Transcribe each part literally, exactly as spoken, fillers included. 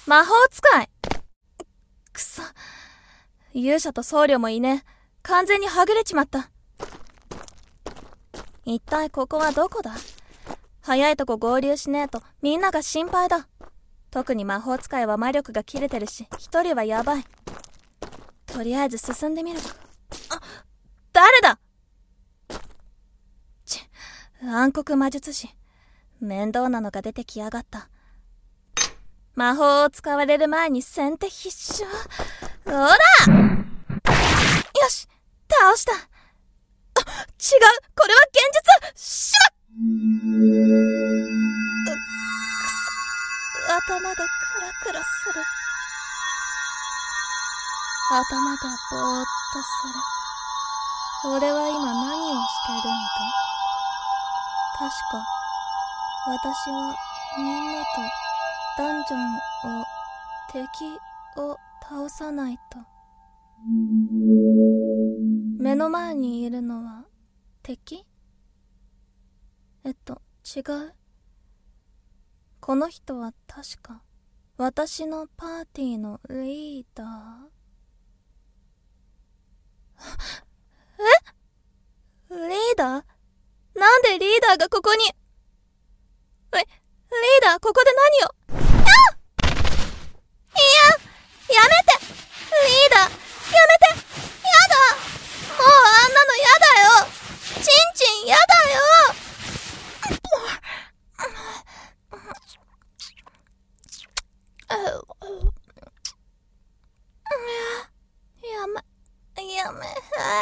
魔法使い。くそ。勇者と僧侶もいねえ。完全にはぐれちまった。一体ここはどこだ？早いとこ合流しねえとみんなが心配だ。特に魔法使いは魔力が切れてるし、一人はやばい。とりあえず進んでみるか。あ、誰だ？ち、暗黒魔術師。面倒なのが出てきやがった。魔法を使われる前に先手必勝。ほら！よし！倒した！あ、違う！これは現実！しまっ！う、くそ。頭がクラクラする。頭がぼーっとする。俺は今何をしてるんだ？確か、私はみんなとダンジョンを、敵を倒さないと。目の前にいるのは敵？えっと、違う。この人は確か私のパーティーのリーダー。え？リーダー？なんでリーダーがここに？え、リーダー、ここで何を？あ！いや、やめて！リーダー、やめて！やだ！もうあんなのやだよ！チンチンやだよ！やめ、やめ、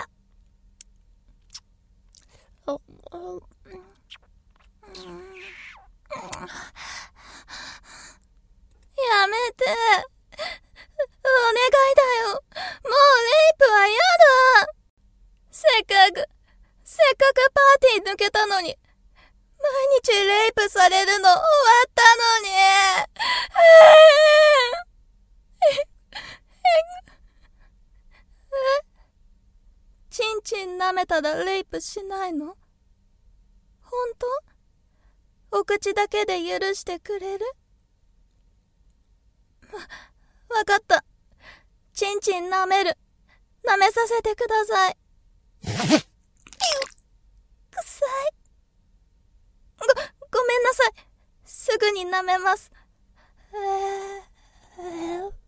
やめて。お願いだよ。もうレイプはやだ。せっかく、せっかくパーティー抜けたのに、毎日レイプされるの終わったのに。え？チンチン舐めたらレイプしないの？ほんと？お口だけで許してくれる？わ、わかった。チンチン舐める。舐めさせてください。くさい。ご、ごめんなさい。すぐに舐めます。えー、えー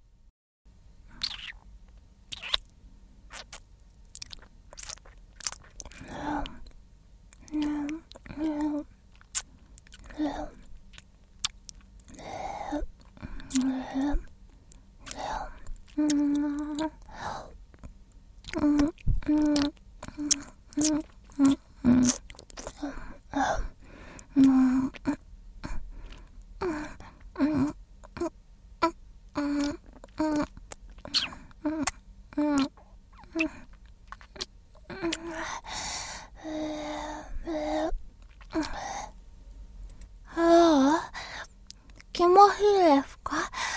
気持ちいいですか？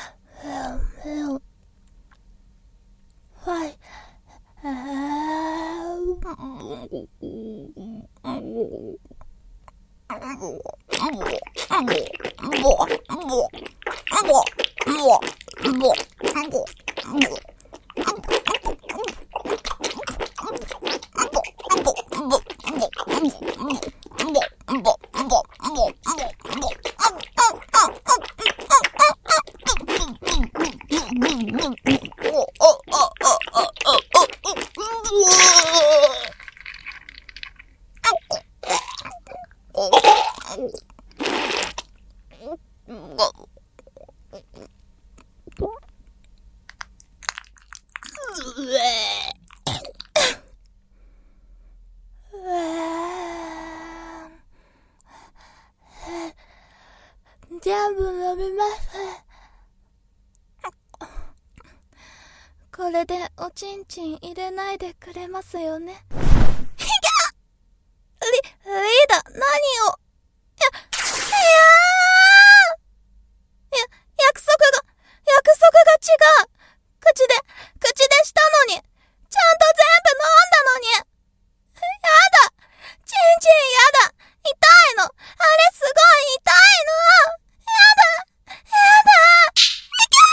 はい。え全部飲みます。これでおちんちん入れないでくれますよね。ひぎゃ！リ、リーダー、何を？いや、いやー！や、約束が、約束が違う！口で、口でしたのに、ちゃんと全部飲んだのに！やだ！ちんちんやだ！痛いの！あれすごい痛いの！やだ！やだ！いけー！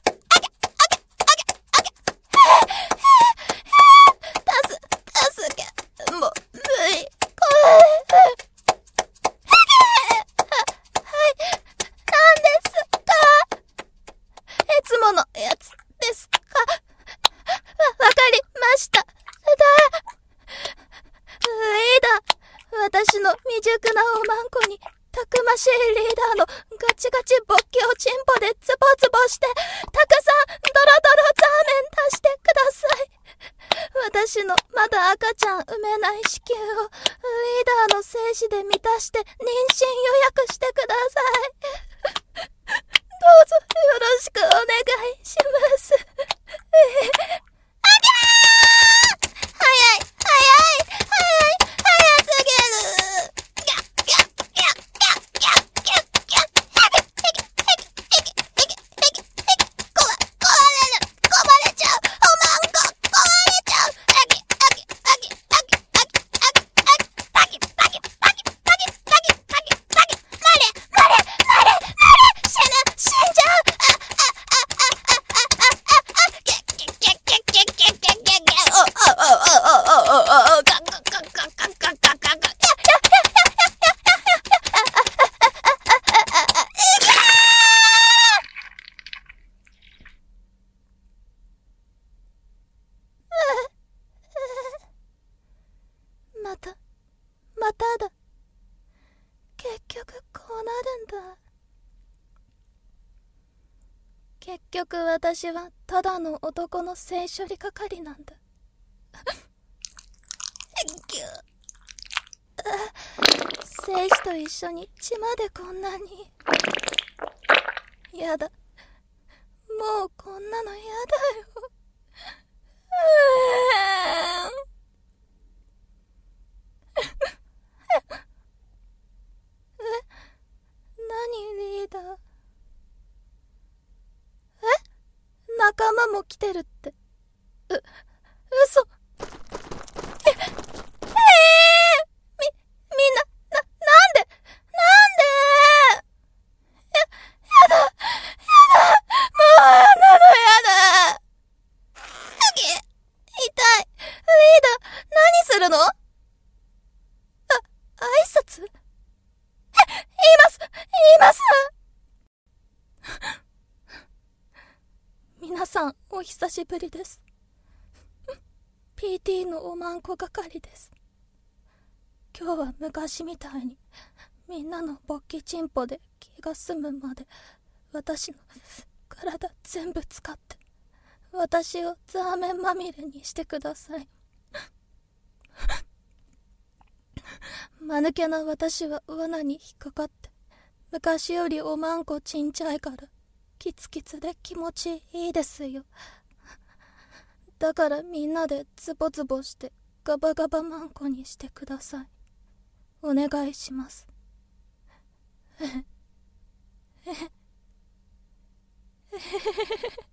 私の未熟なおまんこにたくましいリーダーのガチガチ勃起をチンポでツボツボしてたくさんドロドロザーメン出してください。私のまだ赤ちゃん産めない子宮をリーダーの精子で満たして妊娠予約してください。どうぞよろしくお願いします。また、まただ。結局こうなるんだ。結局私はただの男の性処理係なんだ。精子と一緒に血までこんなに。やだ。もうこんなのやだよ。え、何リーダー。え、仲間も来てるって。う、嘘。え、えー、み、みんな、な、なんで、なんでや、やだ、やだ、もうあんなのやだ。痛い。リーダー、何するの？あ、挨拶？え、言います、言います。皆さん、お久しぶりです。ピーティー のおまんこ係です。今日は昔みたいに、みんなの勃起チンポで気が済むまで、私の体全部使って、私をザーメンまみれにしてください。間抜けな私は罠に引っかかって、昔よりおまんこちんちゃいから、キツキツで気持ちいいですよ。だからみんなでズボズボしてガバガバまんこにしてください。 お願いします。えへへへへへへへ。